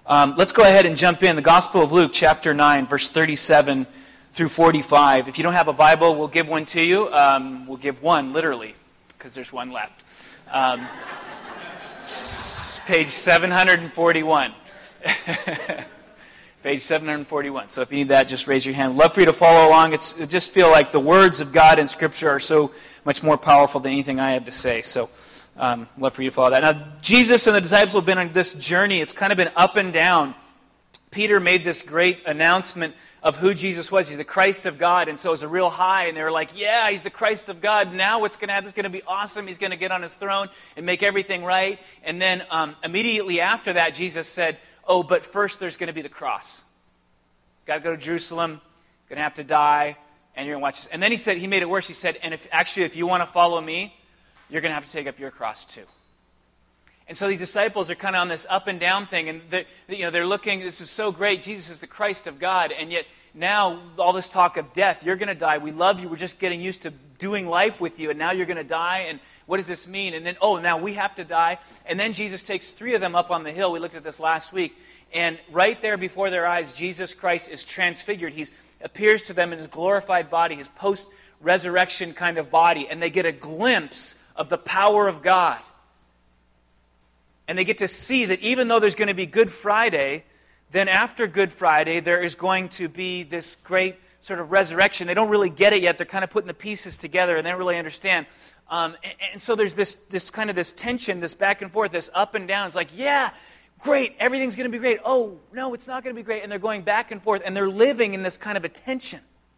Let's go ahead and jump in. The Gospel of Luke, chapter 9, verse 37 through 45. If you don't have a Bible, we'll give one to you. We'll give one, literally, because there's one left. Page 741. Page 741. So if you need that, just raise your hand. Love for you to follow along. I just feel like the words of God in Scripture are so much more powerful than anything I have to say. So love for you to follow that. Now, Jesus and the disciples have been on this journey. It's kind of been up and down. Peter made this great announcement of who Jesus was. He's the Christ of God. And so it was a real high. And they were like, yeah, he's the Christ of God. Now what's going to happen is going to be awesome. He's going to get on his throne and make everything right. And then immediately after that, Jesus said, oh, but first there's going to be the cross. Got to go to Jerusalem. Going to have to die. And you're going to watch this. And then he made it worse. He said, and if you want to follow me, you're going to have to take up your cross too. And so these disciples are kind of on this up and down thing, and they're looking, this is so great, Jesus is the Christ of God, and yet now all this talk of death, you're going to die, we love you, we're just getting used to doing life with you, and now you're going to die, and what does this mean? And then, now we have to die. And then Jesus takes 3 of them up on the hill, we looked at this last week, and right there before their eyes, Jesus Christ is transfigured. He appears to them in his glorified body, his post-resurrection kind of body, and they get a glimpse of the power of God. And they get to see that even though there's going to be Good Friday, then after Good Friday, there is going to be this great sort of resurrection. They don't really get it yet. They're kind of putting the pieces together, and they don't really understand. And so there's this kind of this tension, this back and forth, this up and down. It's like, yeah, great, everything's going to be great. Oh, no, it's not going to be great. And they're going back and forth, and they're living in this kind of a tension.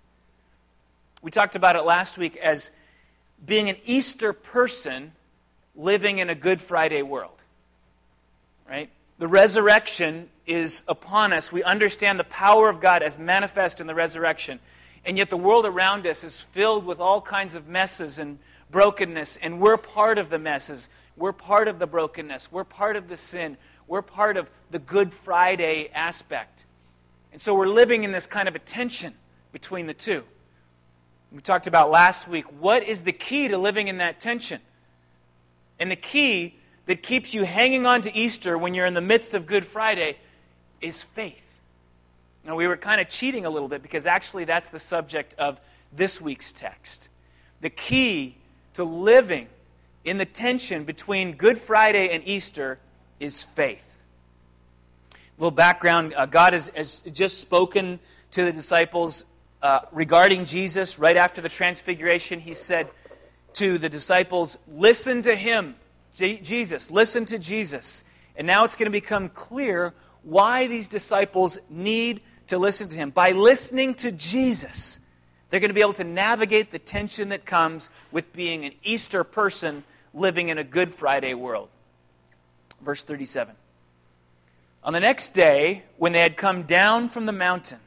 We talked about it last week as being an Easter person living in a Good Friday world. Right? The resurrection is upon us. We understand the power of God as manifest in the resurrection. And yet the world around us is filled with all kinds of messes and brokenness. And we're part of the messes. We're part of the brokenness. We're part of the sin. We're part of the Good Friday aspect. And so we're living in this kind of a tension between the two. We talked about last week, what is the key to living in that tension? And the key that keeps you hanging on to Easter when you're in the midst of Good Friday is faith. Now, we were kind of cheating a little bit because actually that's the subject of this week's text. The key to living in the tension between Good Friday and Easter is faith. A little background, God has just spoken to the disciples regarding Jesus. Right after the transfiguration, he said to the disciples, listen to him. Jesus, listen to Jesus. And now it's going to become clear why these disciples need to listen to him. By listening to Jesus, they're going to be able to navigate the tension that comes with being an Easter person living in a Good Friday world. Verse 37. On the next day, when they had come down from the mountain,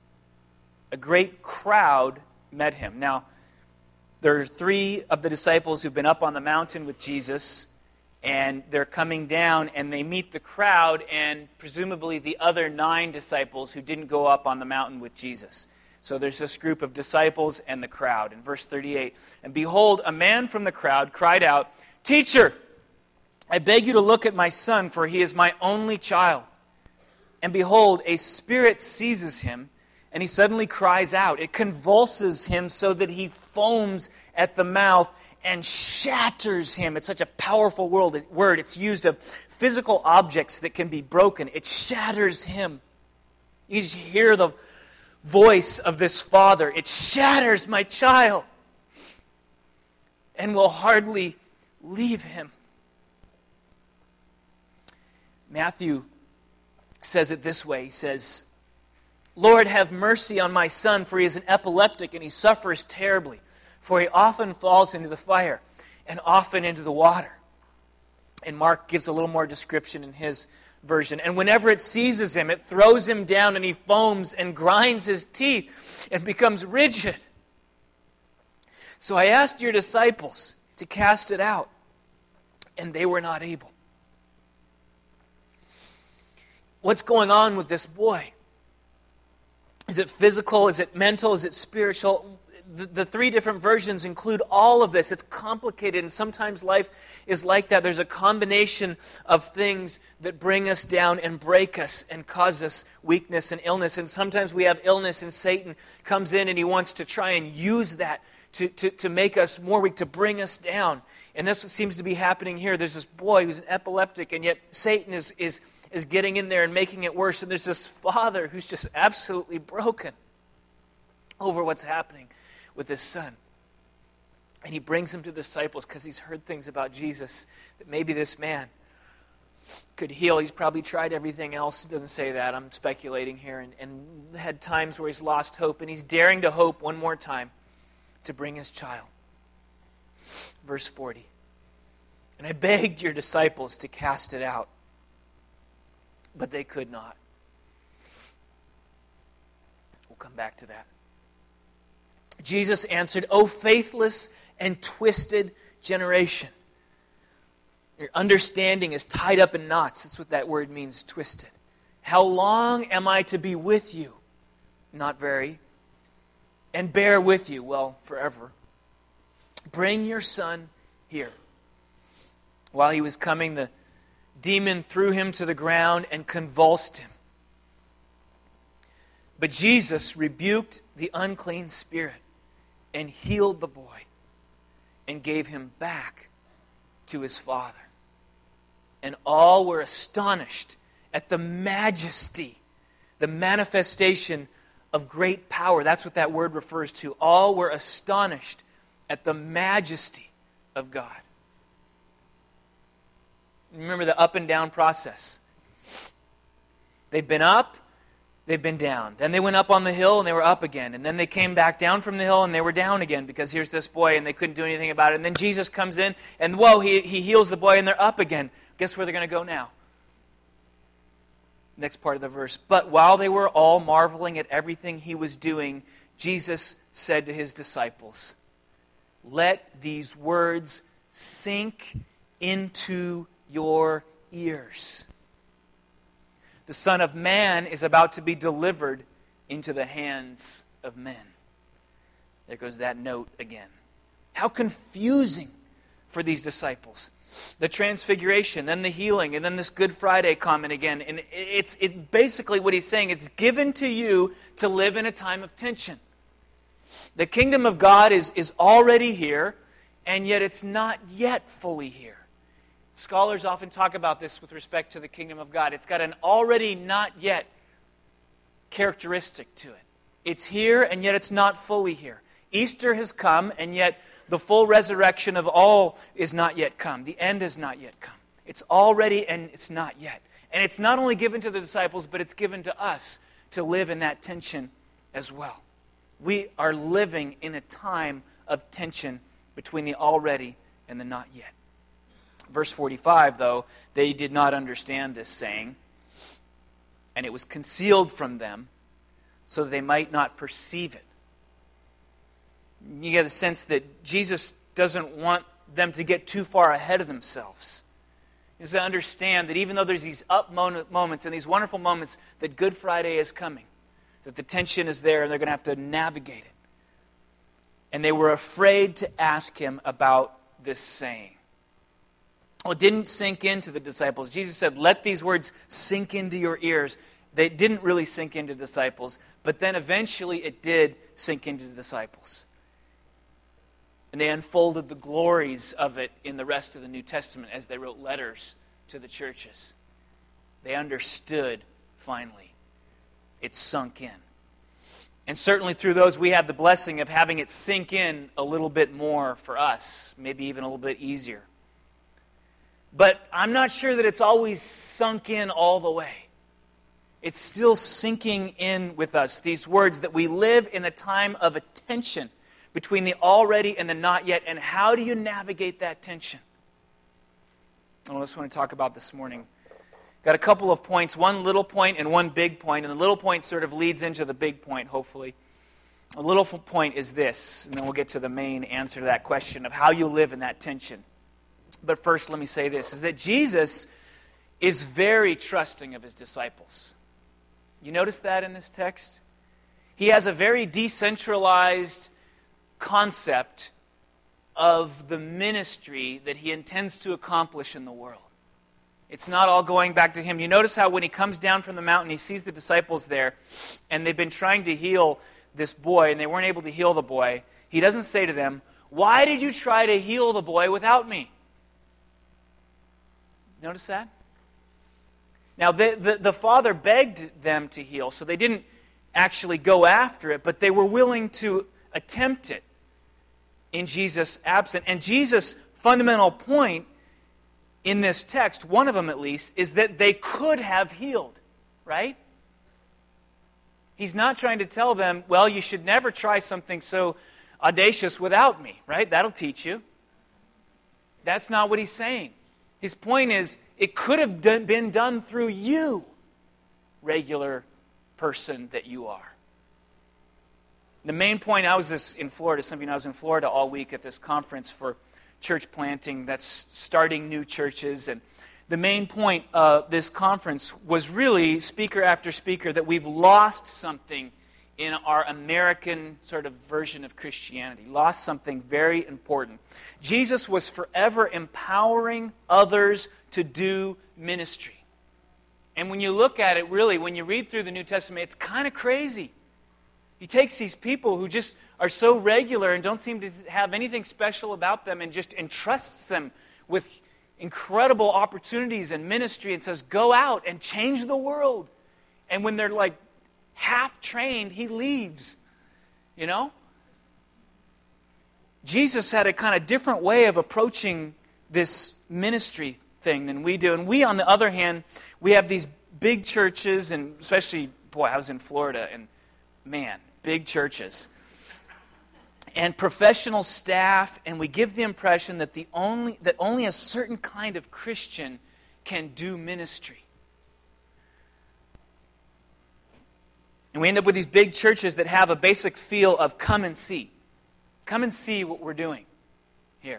a great crowd met him. Now, there are 3 of the disciples who've been up on the mountain with Jesus, and they're coming down, and they meet the crowd and presumably the other 9 disciples who didn't go up on the mountain with Jesus. So there's this group of disciples and the crowd. In verse 38, and behold, a man from the crowd cried out, Teacher, I beg you to look at my son, for he is my only child. And behold, a spirit seizes him, and he suddenly cries out. It convulses him so that he foams at the mouth and shatters him. It's such a powerful word. It's used of physical objects that can be broken. It shatters him. You just hear the voice of this father. It shatters my child and will hardly leave him. Matthew says it this way. He says, Lord, have mercy on my son, for he is an epileptic and he suffers terribly. For he often falls into the fire and often into the water. And Mark gives a little more description in his version. And whenever it seizes him, it throws him down and he foams and grinds his teeth and becomes rigid. So I asked your disciples to cast it out, and they were not able. What's going on with this boy? Is it physical? Is it mental? Is it spiritual? the three different versions include all of this. It's complicated, and sometimes life is like that. There's a combination of things that bring us down and break us and cause us weakness and illness. And sometimes we have illness, and Satan comes in and he wants to try and use that to make us more weak, to bring us down. And that's what seems to be happening here. There's this boy who's an epileptic, and yet Satan is getting in there and making it worse. And there's this father who's just absolutely broken over what's happening with his son. And he brings him to the disciples because he's heard things about Jesus that maybe this man could heal. He's probably tried everything else. It doesn't say that. I'm speculating here. And had times where he's lost hope. And he's daring to hope one more time to bring his child. Verse 40. And I begged your disciples to cast it out, but they could not. We'll come back to that. Jesus answered, O faithless and twisted generation. Your understanding is tied up in knots. That's what that word means, twisted. How long am I to be with you? Not very. And bear with you, well, forever. Bring your son here. While he was coming, the demon threw him to the ground and convulsed him. But Jesus rebuked the unclean spirit and healed the boy and gave him back to his father. And all were astonished at the majesty, the manifestation of great power. That's what that word refers to. All were astonished at the majesty of God. Remember the up and down process. They've been up, they've been down. Then they went up on the hill and they were up again. And then they came back down from the hill and they were down again because here's this boy and they couldn't do anything about it. And then Jesus comes in and whoa, he heals the boy and they're up again. Guess where they're going to go now? Next part of the verse. But while they were all marveling at everything he was doing, Jesus said to his disciples, let these words sink into your ears. The Son of Man is about to be delivered into the hands of men. There goes that note again. How confusing for these disciples. The transfiguration, then the healing, and then this Good Friday comment again. And it's basically what he's saying. It's given to you to live in a time of tension. The kingdom of God is already here, and yet it's not yet fully here. Scholars often talk about this with respect to the kingdom of God. It's got an already not yet characteristic to it. It's here, and yet it's not fully here. Easter has come, and yet the full resurrection of all is not yet come. The end has not yet come. It's already, and it's not yet. And it's not only given to the disciples, but it's given to us to live in that tension as well. We are living in a time of tension between the already and the not yet. Verse 45, though, they did not understand this saying, and it was concealed from them so that they might not perceive it. You get the sense that Jesus doesn't want them to get too far ahead of themselves. He has to understand that even though there's these up moments and these wonderful moments, that Good Friday is coming, that the tension is there and they're going to have to navigate it. And they were afraid to ask him about this saying. Well, it didn't sink into the disciples. Jesus said, let these words sink into your ears. They didn't really sink into the disciples, but then eventually it did sink into the disciples. And they unfolded the glories of it in the rest of the New Testament as they wrote letters to the churches. They understood, finally. It sunk in. And certainly through those, we have the blessing of having it sink in a little bit more for us, maybe even a little bit easier. But I'm not sure that it's always sunk in all the way. It's still sinking in with us, these words that we live in a time of a tension between the already and the not yet. And how do you navigate that tension? Well, that's what I want to talk about this morning. Got a couple of points, one little point and one big point. And the little point sort of leads into the big point, hopefully. A little point is this, and then we'll get to the main answer to that question of how you live in that tension. But first, let me say this, is that Jesus is very trusting of his disciples. You notice that in this text? He has a very decentralized concept of the ministry that he intends to accomplish in the world. It's not all going back to him. You notice how when he comes down from the mountain, he sees the disciples there, and they've been trying to heal this boy, and they weren't able to heal the boy. He doesn't say to them, "Why did you try to heal the boy without me?" Notice that? Now, the father begged them to heal, so they didn't actually go after it, but they were willing to attempt it in Jesus' absence. And Jesus' fundamental point in this text, one of them at least, is that they could have healed, right? He's not trying to tell them, well, you should never try something so audacious without me, right? That'll teach you. That's not what he's saying. His point is, it could have been done through you, regular person that you are. The main point, I was in Florida, some of you know I was in Florida all week at this conference for church planting that's starting new churches, and the main point of this conference was really, speaker after speaker, that we've lost something in our American sort of version of Christianity. Lost something very important. Jesus was forever empowering others to do ministry. And when you look at it, really, when you read through the New Testament, it's kind of crazy. He takes these people who just are so regular and don't seem to have anything special about them and just entrusts them with incredible opportunities and ministry and says, go out and change the world. And when they're like half trained, he leaves. You know? Jesus had a kind of different way of approaching this ministry thing than we do. And we, on the other hand, we have these big churches, and especially, boy, I was in Florida, and man, big churches. And professional staff, and we give the impression that only a certain kind of Christian can do ministry. And we end up with these big churches that have a basic feel of come and see. Come and see what we're doing here.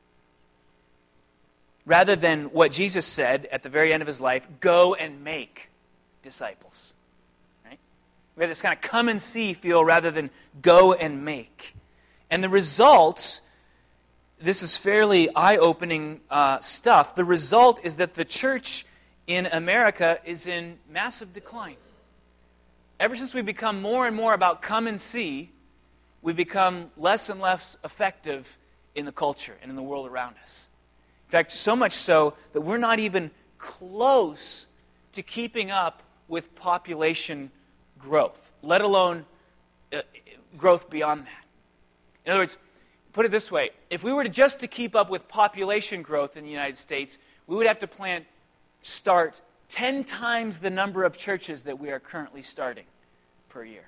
Rather than what Jesus said at the very end of his life, go and make disciples. Right? We have this kind of come and see feel rather than go and make. And the result, this is fairly eye-opening stuff, the result is that the church in America is in massive decline. Ever since we become more and more about come and see, we become less and less effective in the culture and in the world around us. In fact, so much so that we're not even close to keeping up with population growth, let alone growth beyond that. In other words, put it this way, if we were just to keep up with population growth in the United States, we would have to start 10 times the number of churches that we are currently starting per year.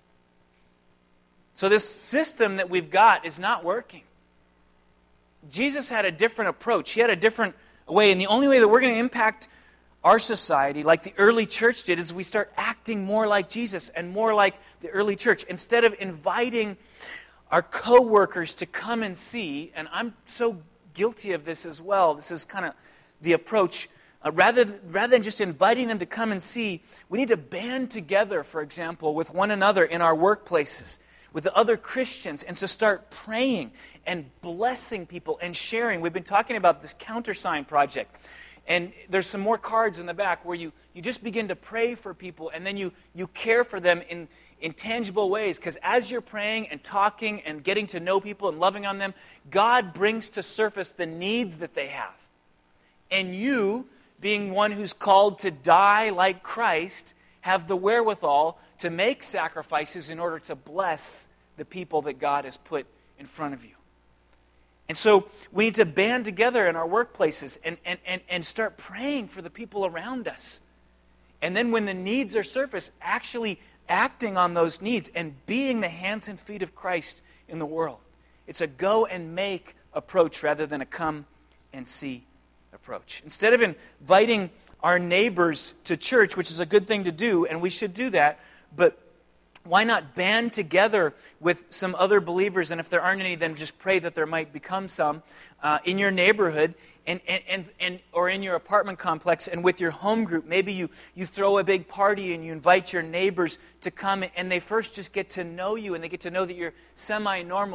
So this system that we've got is not working. Jesus had a different approach. He had a different way, and the only way that we're going to impact our society, like the early church did, is we start acting more like Jesus and more like the early church. Instead of inviting our co-workers to come and see, and I'm so guilty of this as well, this is kind of the approach. Rather than just inviting them to come and see, we need to band together, for example, with one another in our workplaces, with the other Christians, and to start praying and blessing people and sharing. We've been talking about this countersign project. And there's some more cards in the back where you just begin to pray for people, and then you care for them in tangible ways. Because as you're praying and talking and getting to know people and loving on them, God brings to surface the needs that they have. And you, being one who's called to die like Christ, have the wherewithal to make sacrifices in order to bless the people that God has put in front of you. And so we need to band together in our workplaces and start praying for the people around us. And then when the needs are surfaced, actually acting on those needs and being the hands and feet of Christ in the world. It's a go and make approach rather than a come and see approach. Instead of inviting our neighbors to church, which is a good thing to do, and we should do that, but why not band together with some other believers, and if there aren't any, then just pray that there might become some in your neighborhood and or in your apartment complex, and with your home group. Maybe you throw a big party and you invite your neighbors to come, and they first just get to know you, and they get to know that you're semi-normal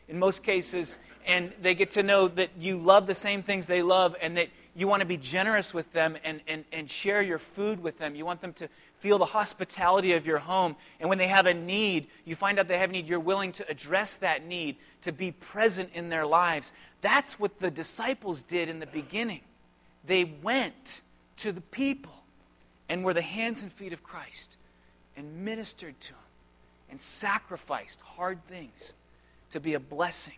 in most cases, and they get to know that you love the same things they love and that you want to be generous with them and share your food with them. You want them to feel the hospitality of your home. And when they have a need, you find out they have a need, you're willing to address that need, to be present in their lives. That's what the disciples did in the beginning. They went to the people and were the hands and feet of Christ and ministered to them and sacrificed hard things to be a blessing.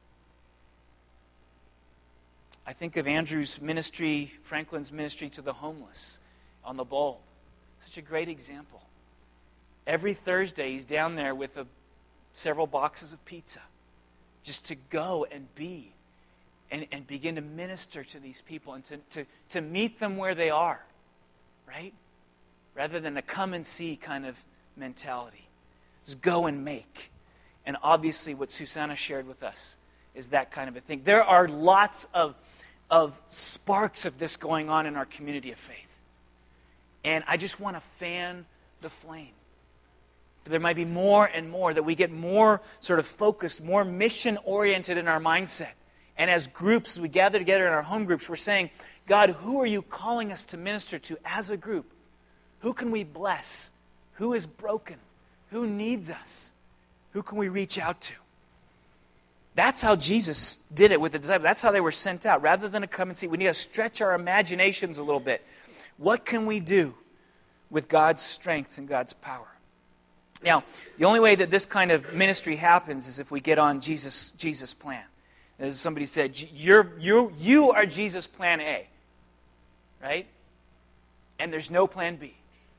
I think of Andrew's ministry, Franklin's ministry to the homeless on the Bulb. Such a great example. Every Thursday he's down there with several boxes of pizza just to go and be and begin to minister to these people and to meet them where they are, right? Rather than a come and see kind of mentality. Just go and make. And obviously what Susanna shared with us is that kind of a thing. There are lots of sparks of this going on in our community of faith. And I just want to fan the flame. There might be more and more, that we get more sort of focused, more mission-oriented in our mindset. And as groups, we gather together in our home groups, we're saying, God, who are you calling us to minister to as a group? Who can we bless? Who is broken? Who needs us? Who can we reach out to? That's how Jesus did it with the disciples. That's how they were sent out. Rather than to come and see, we need to stretch our imaginations a little bit. What can we do with God's strength and God's power? Now, the only way that this kind of ministry happens is if we get on Jesus' plan. As somebody said, you are Jesus' plan A, right? And there's no plan B,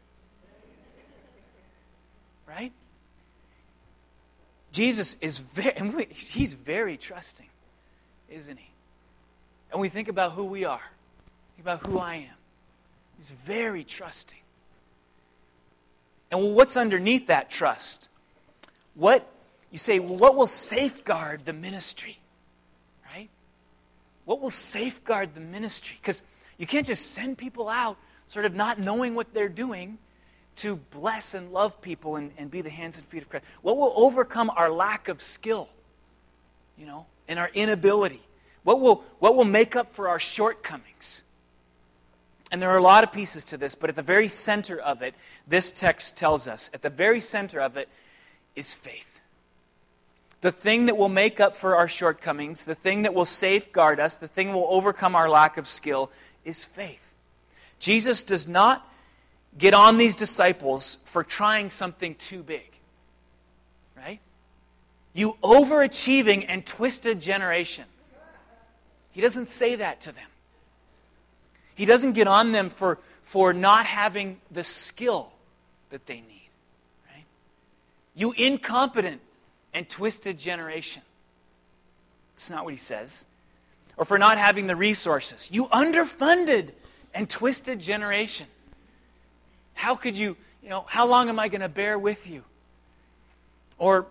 right? Jesus is he's very trusting, isn't he? And we think about who we are, think about who I am. He's very trusting. And what's underneath that trust? What will safeguard the ministry? Right? What will safeguard the ministry? Because you can't just send people out sort of not knowing what they're doing to bless and love people and be the hands and feet of Christ. What will overcome our lack of skill, and our inability? What will make up for our shortcomings? And there are a lot of pieces to this, but at the very center of it, this text tells us, at the very center of it is faith. The thing that will make up for our shortcomings, the thing that will safeguard us, the thing that will overcome our lack of skill is faith. Jesus does not get on these disciples for trying something too big. Right? You overachieving and twisted generation. He doesn't say that to them. He doesn't get on them for not having the skill that they need. Right? You incompetent and twisted generation. That's not what he says. Or for not having the resources. You underfunded and twisted generation. How could you, how long am I going to bear with you? Or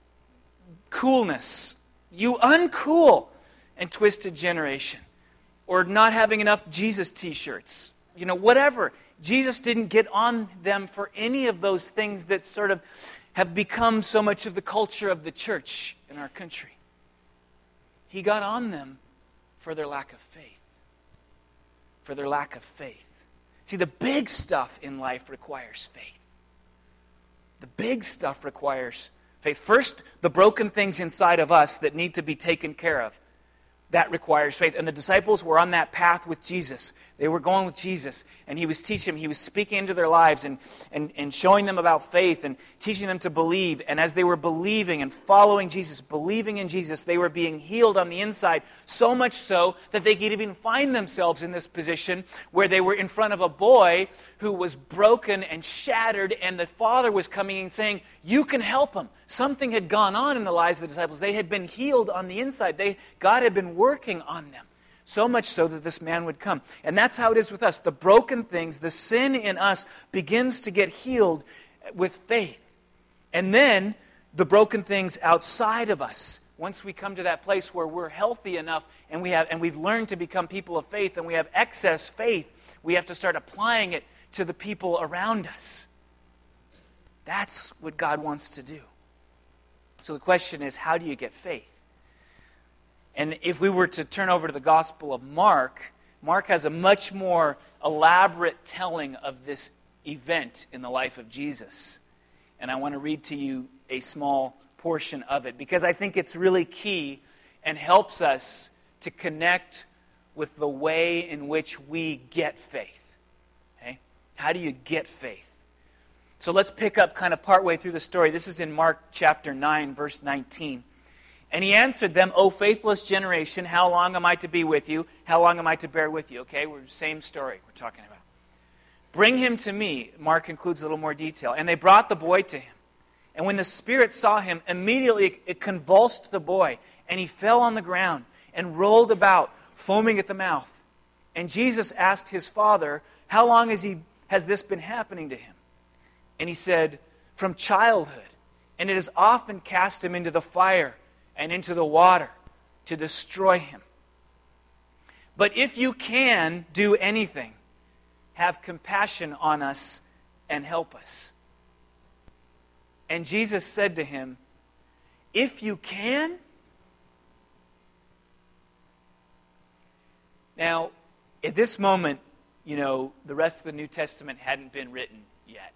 coolness. You uncool and twisted generation. Or not having enough Jesus t-shirts. Whatever. Jesus didn't get on them for any of those things that sort of have become so much of the culture of the church in our country. He got on them for their lack of faith. For their lack of faith. See, the big stuff in life requires faith. The big stuff requires faith. First, the broken things inside of us that need to be taken care of. That requires faith. And the disciples were on that path with Jesus. They were going with Jesus. And he was teaching them. He was speaking into their lives and showing them about faith and teaching them to believe. And as they were believing and following Jesus, believing in Jesus, they were being healed on the inside. So much so that they could even find themselves in this position where they were in front of a boy who was broken and shattered. And the father was coming and saying, you can help him. Something had gone on in the lives of the disciples. They had been healed on the inside. God had been working on them. So much so that this man would come. And that's how it is with us. The broken things, the sin in us begins to get healed with faith. And then the broken things outside of us, once we come to that place where we're healthy enough and we've learned to become people of faith and we have excess faith, we have to start applying it to the people around us. That's what God wants to do. So the question is, how do you get faith? And if we were to turn over to the Gospel of Mark, Mark has a much more elaborate telling of this event in the life of Jesus. And I want to read to you a small portion of it, because I think it's really key and helps us to connect with the way in which we get faith. Okay? How do you get faith? So let's pick up kind of partway through the story. This is in Mark chapter 9, verse 19. And he answered them, O faithless generation, how long am I to be with you? How long am I to bear with you? Okay, same story we're talking about. Bring him to me. Mark includes a little more detail. And they brought the boy to him. And when the spirit saw him, immediately it convulsed the boy, and he fell on the ground and rolled about, foaming at the mouth. And Jesus asked his father, how long has this been happening to him? And he said, from childhood. And it has often cast him into the fire and into the water to destroy him. But if you can do anything, have compassion on us and help us. And Jesus said to him, if you can? Now, at this moment, the rest of the New Testament hadn't been written yet.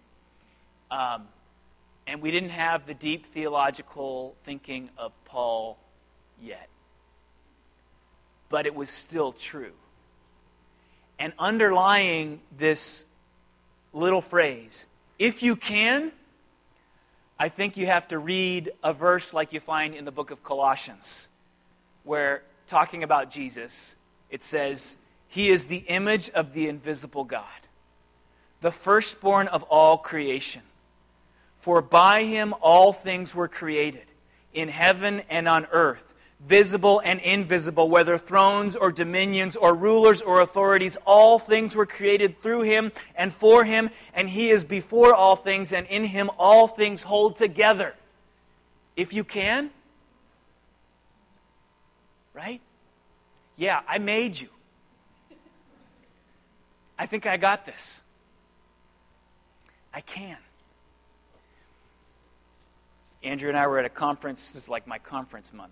And we didn't have the deep theological thinking of Paul yet. But it was still true. And underlying this little phrase, if you can, I think you have to read a verse like you find in the book of Colossians, where, talking about Jesus, it says, he is the image of the invisible God, the firstborn of all creation. For by him all things were created, in heaven and on earth, visible and invisible, whether thrones or dominions or rulers or authorities, all things were created through him and for him, and he is before all things, and in him all things hold together. If you can, right? Yeah, I made you. I think I got this. I can. Andrew and I were at a conference, this is like my conference month,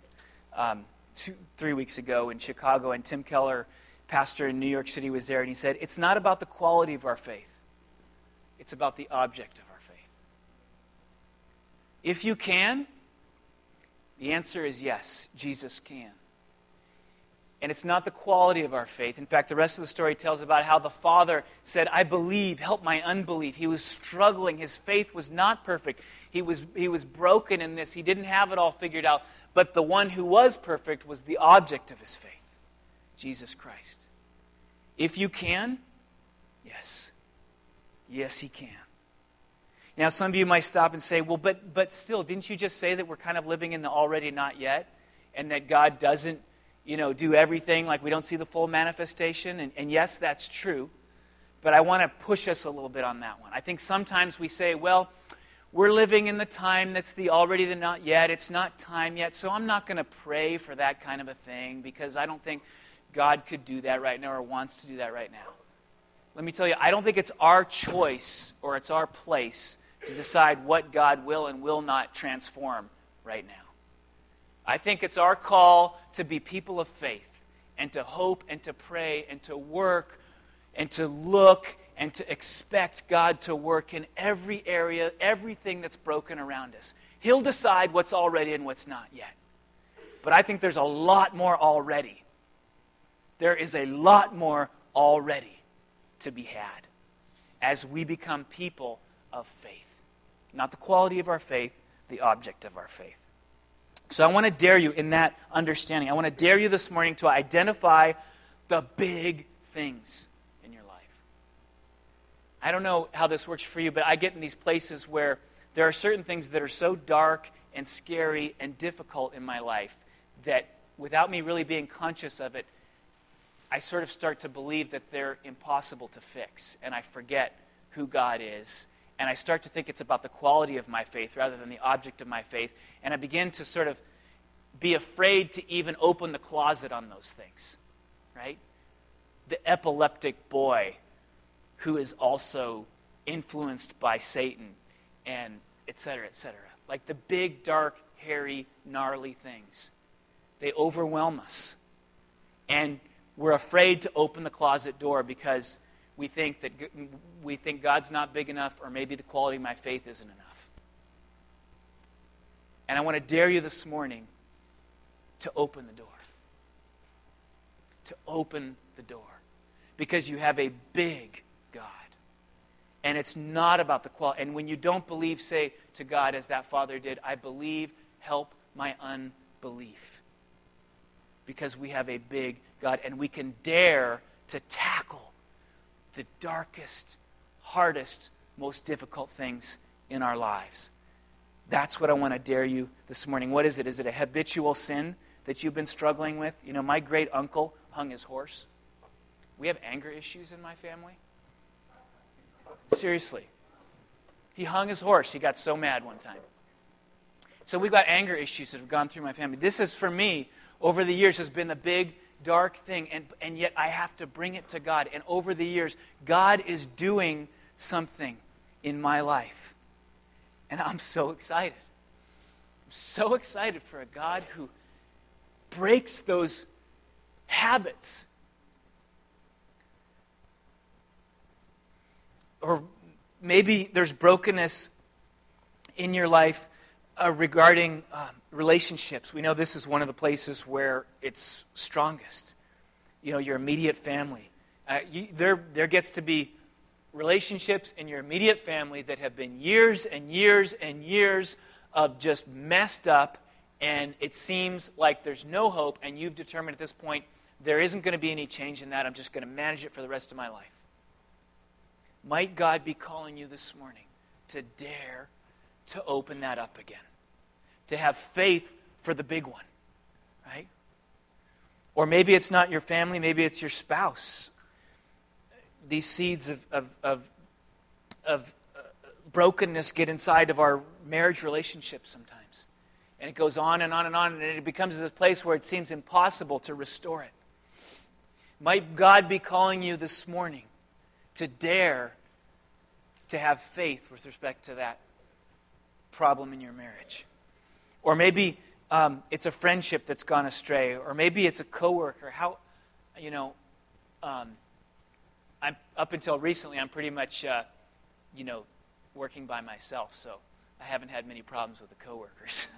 3 weeks ago in Chicago, and Tim Keller, pastor in New York City, was there, and he said, it's not about the quality of our faith. It's about the object of our faith. If you can, the answer is yes, Jesus can. And it's not the quality of our faith. In fact, the rest of the story tells about how the father said, I believe, help my unbelief. He was struggling. His faith was not perfect. He was broken in this. He didn't have it all figured out. But the one who was perfect was the object of his faith, Jesus Christ. If you can, yes. Yes, he can. Now, some of you might stop and say, well, but still, didn't you just say that we're kind of living in the already not yet? And that God doesn't do everything, like we don't see the full manifestation. And yes, that's true. But I want to push us a little bit on that one. I think sometimes we say, well, we're living in the time that's the already the not yet. It's not time yet, so I'm not going to pray for that kind of a thing because I don't think God could do that right now or wants to do that right now. Let me tell you, I don't think it's our choice or it's our place to decide what God will and will not transform right now. I think it's our call to be people of faith and to hope and to pray and to work and to look and to expect God to work in every area, everything that's broken around us. He'll decide what's already and what's not yet. But I think there's a lot more already. There is a lot more already to be had as we become people of faith. Not the quality of our faith, the object of our faith. So I want to dare you in that understanding. I want to dare you this morning to identify the big things in your life. I don't know how this works for you, but I get in these places where there are certain things that are so dark and scary and difficult in my life that without me really being conscious of it, I sort of start to believe that they're impossible to fix, and I forget who God is. And I start to think it's about the quality of my faith rather than the object of my faith. And I begin to sort of be afraid to even open the closet on those things, right? The epileptic boy who is also influenced by Satan and et cetera, et cetera. Like the big, dark, hairy, gnarly things. They overwhelm us. And we're afraid to open the closet door because we think God's not big enough, or maybe the quality of my faith isn't enough. And I want to dare you this morning to open the door. To open the door. Because you have a big God. And it's not about the quality. And when you don't believe, say to God as that father did, I believe, help my unbelief. Because we have a big God, and we can dare to tackle the darkest, hardest, most difficult things in our lives. That's what I want to dare you this morning. What is it? Is it a habitual sin that you've been struggling with? You know, my great uncle hung his horse. We have anger issues in my family. Seriously. He hung his horse. He got so mad one time. So we've got anger issues that have gone through my family. This is, for me, over the years, has been a big, dark thing, and yet I have to bring it to God. And over the years, God is doing something in my life. And I'm so excited. I'm so excited for a God who breaks those habits. Or maybe there's brokenness in your life regarding relationships. We know this is one of the places where it's strongest. You know, your immediate family. There gets to be relationships in your immediate family that have been years and years and years of just messed up, and it seems like there's no hope, and you've determined at this point there isn't going to be any change in that. I'm just going to manage it for the rest of my life. Might God be calling you this morning to dare to open that up again, to have faith for the big one, right? Or maybe it's not your family, maybe it's your spouse. These seeds of brokenness get inside of our marriage relationships sometimes. And it goes on and on and on, and it becomes this place where it seems impossible to restore it. Might God be calling you this morning to dare to have faith with respect to that problem in your marriage? Or maybe it's a friendship that's gone astray, or maybe it's a coworker. I'm up until recently, I'm pretty much, working by myself, so I haven't had many problems with the coworkers,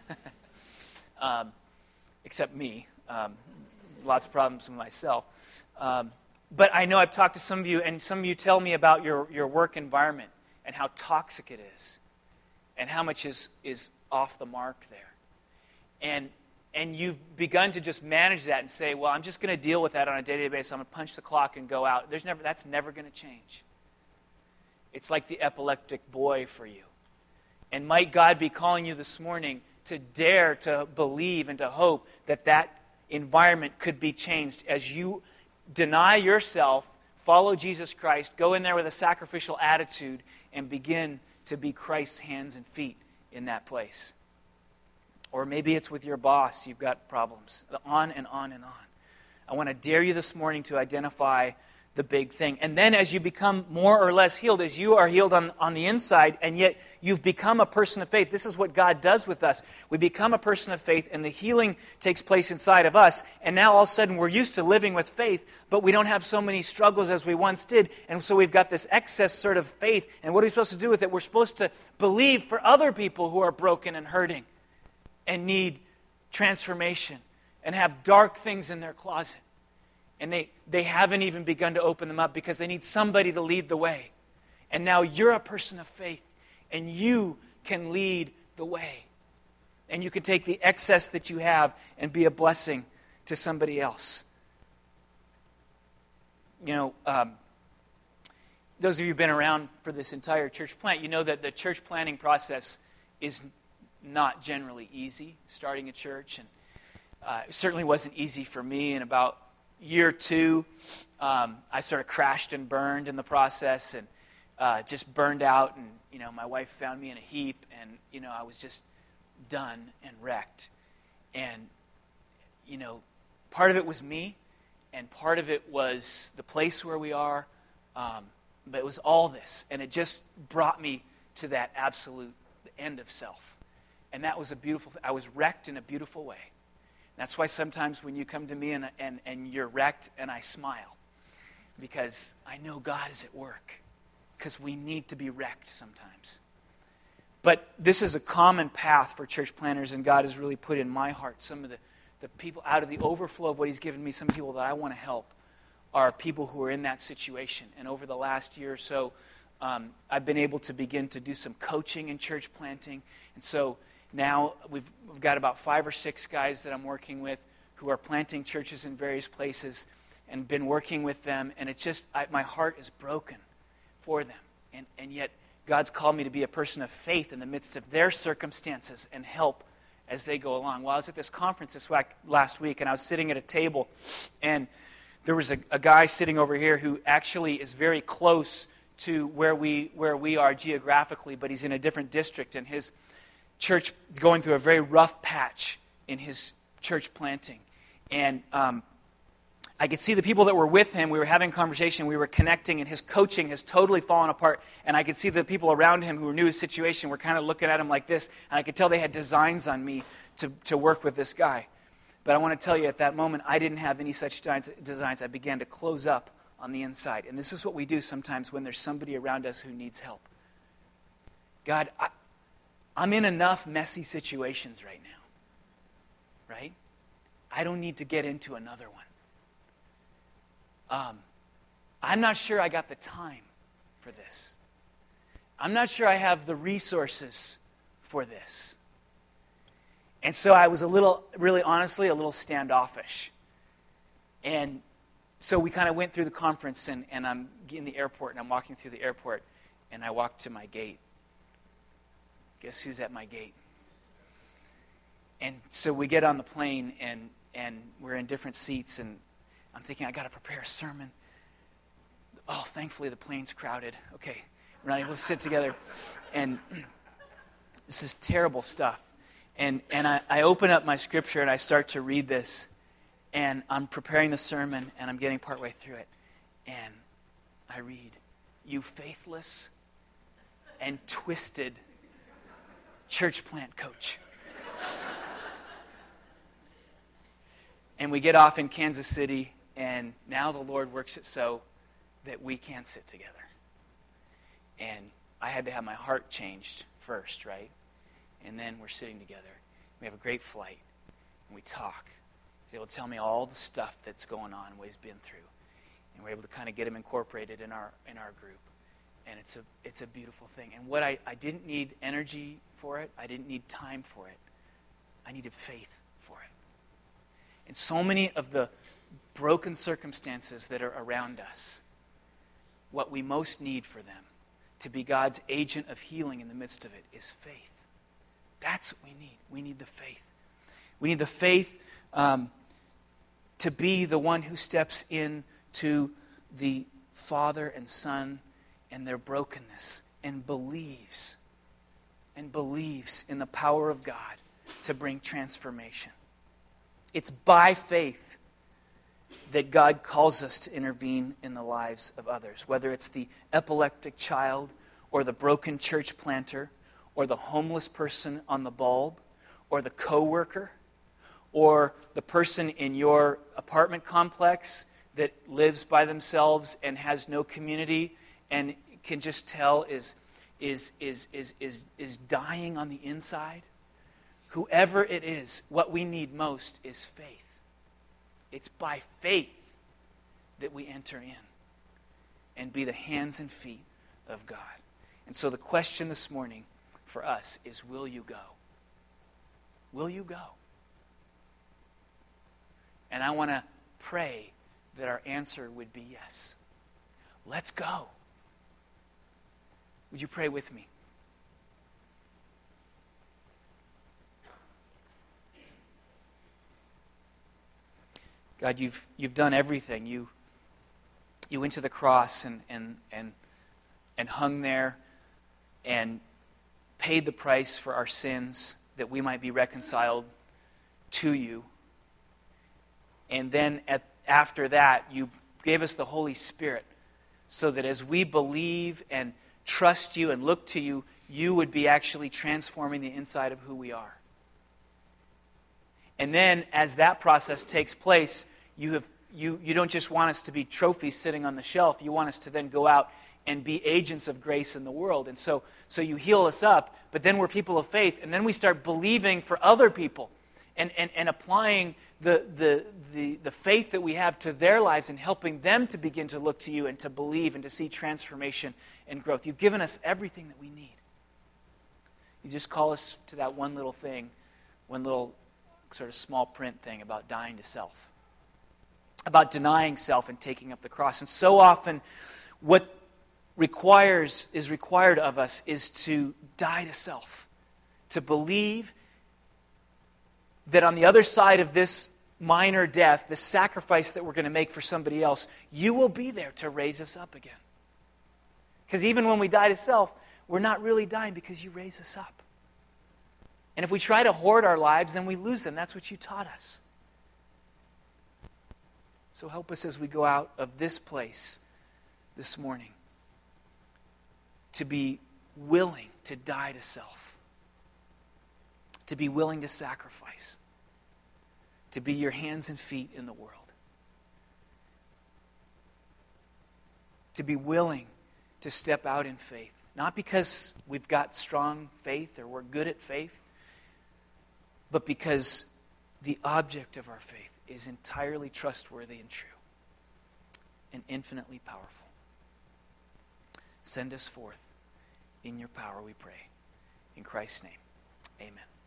except me. Lots of problems with myself. But I know I've talked to some of you, and some of you tell me about your work environment and how toxic it is, and how much is off the mark there. And you've begun to just manage that and say, well, I'm just going to deal with that on a day-to-day basis. I'm going to punch the clock and go out. That's never going to change. It's like the epileptic boy for you. And might God be calling you this morning to dare to believe and to hope that that environment could be changed as you deny yourself, follow Jesus Christ, go in there with a sacrificial attitude, and begin to be Christ's hands and feet in that place. Or maybe it's with your boss. You've got problems. On and on and on. I want to dare you this morning to identify the big thing. And then as you become more or less healed, as you are healed on the inside, and yet you've become a person of faith. This is what God does with us. We become a person of faith, and the healing takes place inside of us. And now all of a sudden we're used to living with faith, but we don't have so many struggles as we once did. And so we've got this excess sort of faith. And what are we supposed to do with it? We're supposed to believe for other people who are broken and hurting and need transformation and have dark things in their closet. And they haven't even begun to open them up because they need somebody to lead the way. And now you're a person of faith, and you can lead the way. And you can take the excess that you have and be a blessing to somebody else. You know, those of you who've been around for this entire church plant, you know that the church planting process is not generally easy, starting a church. And it certainly wasn't easy for me. In about year 2, I sort of crashed and burned in the process, and just burned out. And my wife found me in a heap, and I was just done and wrecked. And part of it was me, and part of it was the place where we are. But it was all this, and it just brought me to that absolute end of self. And that was a beautiful thing. I was wrecked in a beautiful way. That's why sometimes when you come to me and you're wrecked, and I smile, because I know God is at work, because we need to be wrecked sometimes. But this is a common path for church planners, and God has really put in my heart some of the people, out of the overflow of what He's given me, some people that I want to help are people who are in that situation. And over the last year or so, I've been able to begin to do some coaching in church planting. And so now we've got about 5 or 6 guys that I'm working with who are planting churches in various places, and been working with them. And it's just, my heart is broken for them. And yet God's called me to be a person of faith in the midst of their circumstances and help as they go along. Well, I was at this conference last week, and I was sitting at a table, and there was a guy sitting over here who actually is very close to where we are geographically, but he's in a different district, and his church is going through a very rough patch in his church planting. And I could see the people that were with him. We were having a conversation. We were connecting, and his coaching has totally fallen apart. And I could see the people around him who knew his situation were kind of looking at him like this. And I could tell they had designs on me to work with this guy. But I want to tell you, at that moment, I didn't have any such designs. I began to close up on the inside. And this is what we do sometimes when there's somebody around us who needs help. God, I'm in enough messy situations right now. Right? I don't need to get into another one. I'm not sure I got the time for this. I'm not sure I have the resources for this. And so I was really honestly, a little standoffish. And so we kind of went through the conference, and I'm in the airport, and I'm walking through the airport, and I walk to my gate. Guess who's at my gate? And so we get on the plane, and we're in different seats, and I'm thinking, I got to prepare a sermon. Oh, thankfully the plane's crowded. Okay, we're not able to sit together. And this is terrible stuff. And I open up my scripture and I start to read this. And I'm preparing the sermon and I'm getting partway through it. And I read, "You faithless and twisted church plant coach." And we get off in Kansas City, and now the Lord works it so that we can sit together. And I had to have my heart changed first, right? And then we're sitting together. We have a great flight, and we talk. He's able to tell me all the stuff that's going on, what he's been through. And we're able to kind of get him incorporated in our group. And it's a beautiful thing. And what I didn't need energy for it, I didn't need time for it. I needed faith for it. And so many of the broken circumstances that are around us, what we most need for them to be God's agent of healing in the midst of it is faith. That's what we need. We need the faith. We need the faith to be the one who steps into the Father and Son and their brokenness and believes in the power of God to bring transformation. It's by faith that God calls us to intervene in the lives of others, whether it's the epileptic child or the broken church planter or the homeless person on the bulb or the coworker or the person in your apartment complex that lives by themselves and has no community and can just tell is dying on the inside. Whoever it is, what we need most is faith. It's by faith that we enter in and be the hands and feet of God. And so the question this morning for us is, will you go? Will you go? And I want to pray that our answer would be yes. Let's go. Would you pray with me? God, you've done everything. You went to the cross and hung there and paid the price for our sins that we might be reconciled to you. And then after that, you gave us the Holy Spirit so that as we believe and trust you and look to you, you would be actually transforming the inside of who we are. And then as that process takes place, you don't just want us to be trophies sitting on the shelf. You want us to then go out and be agents of grace in the world. And so you heal us up, but then we're people of faith, and then we start believing for other people and applying the faith that we have to their lives and helping them to begin to look to you and to believe and to see transformation and growth. You've given us everything that we need. You just call us to that one little thing, one little sort of small print thing about dying to self, about denying self and taking up the cross. And so often what is required of us is to die to self, to believe that on the other side of this minor death, this sacrifice that we're going to make for somebody else, you will be there to raise us up again. Because even when we die to self, we're not really dying because you raise us up. And if we try to hoard our lives, then we lose them. That's what you taught us. So help us as we go out of this place this morning to be willing to die to self, to be willing to sacrifice, to be your hands and feet in the world, to be willing to step out in faith, not because we've got strong faith or we're good at faith, but because the object of our faith is entirely trustworthy and true and infinitely powerful. Send us forth in your power, we pray. In Christ's name, amen.